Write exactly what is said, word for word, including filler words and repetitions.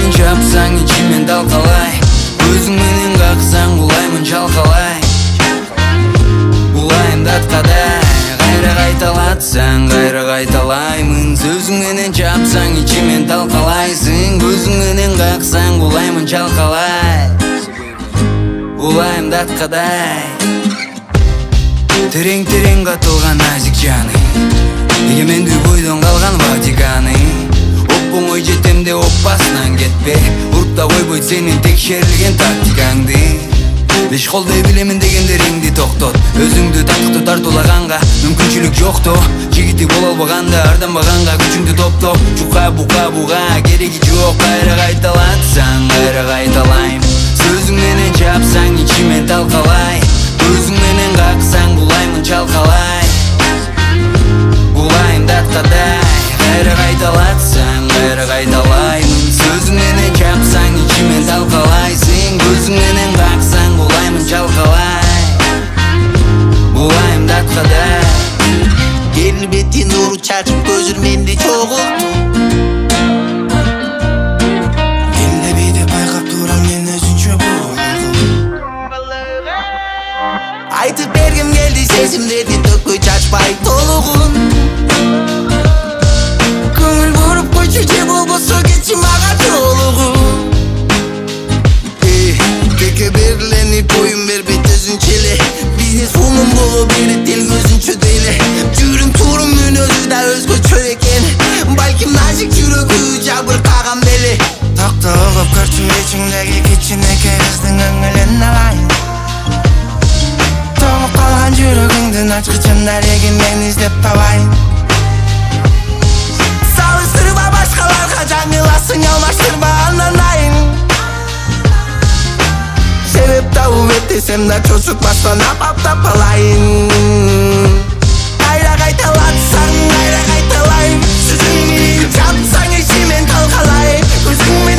менен жапсаң ичимен талкалай, көзүң менен каксаң булаймын жалкалай. Булайын даткадай, кайра кайталатсаң кайра кайталаймын. Сөзүң менен жапсаң ичимен талкалайсың, көзүң менен каксаң булаймын жалкалай. Булайым даткадай, терең-терең катылган назик жаны, эгемендүү бойдон калган Ватиканы. Оп-оңой жетем де оппасынан кетпе, уруп да койбойт сенин текшерилген тактикаңды. Беш колдой билемин дегендериңди токтот, өзүңдү тактыкты тартуулаганга мүмкүнчүлүк жокто. Жигити боло албаганда арданбаганга күчүңдү топто. Чука бука буга кереги жок, кайра кайталатсаң кайра кайталайм. Сөзүң менен жапсаң ичимен талкалай, көзүң менен каксаң булаймын жалкалай. Булайым даткадай, кайра кайталатсаң кайра кайталаймын. Сөзүң менен жапсаң ичимен талкалайсың, көзүң менен каксаң булаймын жалкалай. Булайым даткадай. Келбети нуру чачып көзүр менди чогулту. Элде бийде байкап турам мен өзүнчө болгон. Айтып бергим келди сезимдерди төкпөй чачпай толугун. Көңүл буруп койчу же болбосо кетчи мага толугун. Теке берлени боюн бербейт өзүнчө эле, бизнес умум боло берет эл көзүнчө дейле. Жүрүм турум мүнөзү да өзгөчө экен, балким назик жүрөгү жабыркаган беле. Токто оңоп көрчү ичиңдеги кичинекей кыздын көңүлүн алайын. Тоңуп калган жүрөгүңдүн ачкычындар эгин мен издеп табайын. Салыштырба башкаларга жаңыласың, алмаштырба андан айын. Себеп табып эттесем да чочутпастан апап тапалайын. Кайра кайталатсаң кайра кайталайм, сөзүң менен жапсаң ичимен талкалай, көзүң